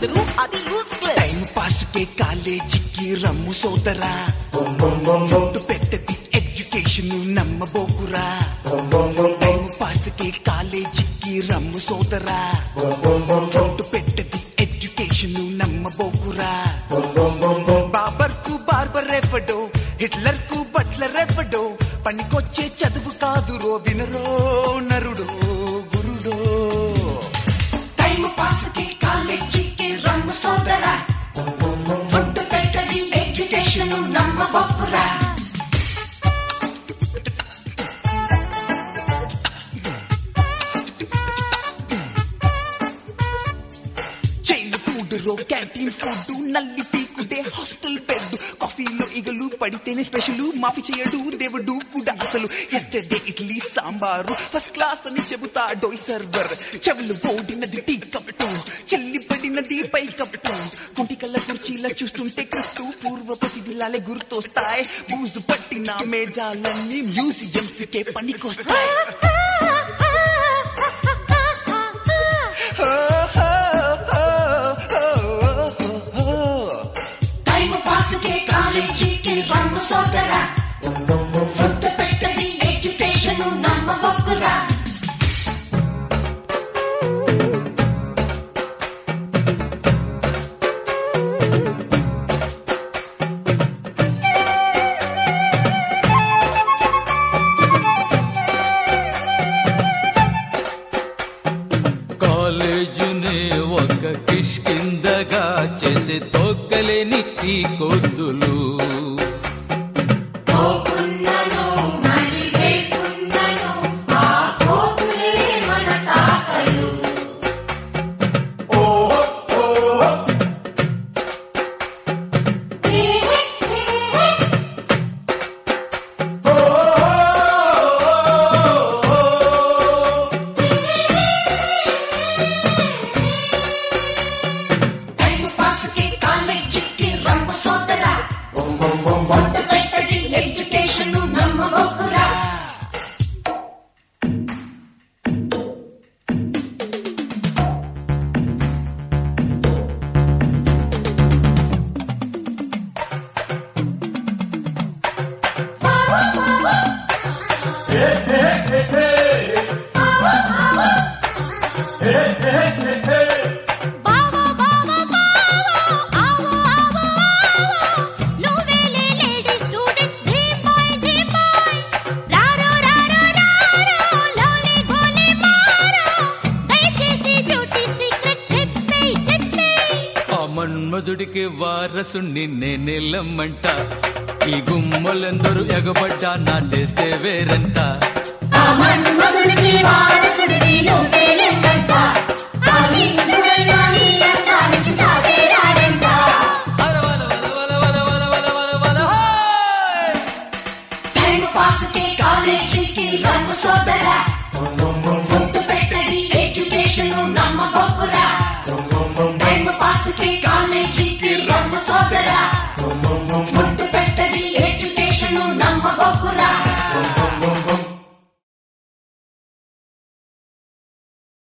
బెదరు అది useless. Time pass కే కాలేజీకి రమ్ము సోదరా, ఫుడ్ పెట్టది ఎడ్యుకేషన్ నమ్మబోకురా. టైం పాస్ కే కాలేజీకి రమ్ము సోదరా, ఫుడ్ పెట్టది ఎడ్యుకేషన్ నమ్మబోకురా. బాబర్ కు బార్బర్ ఎవడో, హిట్లర్ కు బట్లర్ ఎవడో, పనికొచ్చే చదువు కాదురో వినరో నరుడో గురుడో. టైం పాస్ కి కాలేజీకి రమ్ము సోదరా, ఫుడ్ పెట్టది ఎడ్యుకేషన్ నమ్మబోకురా. చైన్ ఫుడ్ రో క్యాంటీన్ ఫుడ్, నల్లి పీకుడే హాస్టల్ బెడ్, కాఫీలో ఈగలు పడితేనే స్పెషల్, మాఫీ చేయడు దేవుడు కూడా అసలు. Yesterday idli sambar first class అని చెబుతాడో సర్వర్, చెవులు ఓడినది టీ కప్పు, చెల్లి పడినది పై కప్పు, కుంటికల్ల కుర్చీలా చూస్తుంటే క్రిస్తు పూర్వపు శిథిలాలే గుర్తొస్తాయి, బూజు పట్టిన మేజాలన్నీ మ్యూజియంస్ కే పనికొస్తాయి. టైం పాస్ కి కాలేజీకి రమ్ము సోదరా, ఫుడ్ పెట్టది ఎడ్యుకేషన్ నమ్మబోకురా. కాలేజీని ఒక కిష్కిందగా చేసే తోకలేని ఈ కొద్దులు, కోకున్నను మరి వేకున్నను ఆ కోకులే మన తాకలు. టైం పాస్ కి కాలేజీకి రమ్ము సోదరా, ఫుడ్ పెట్టది ఎడ్యుకేషన్ నమ్మబోకురా. బావో బావో బావో ఆవో ఆవో ఆవో నువ్వేలే లేడీ స్టూడెంట్స్ డ్రీమ్ బాయ్ రారో రారో రారో లోలే గోలే మారో దయచేసి బ్యూటీ సీక్రెట్ చెప్పేయ్ ఆ మన్మధుడికి వారసుని నేనెల్లమ్మంట, ఈ గుమ్మలందరూ ఎగబడ్డా నాటేస్తే వేరంట. ఆ మన్మధుడికి వారసుడివి నువ్వేలేంట, ఆ ఇంద్రుడైన నీ అందానికి సాటేరాడంట. వల వల వల వల వల వల వల వల వల హోయ్! టైం పాస్ కి కాలేజీ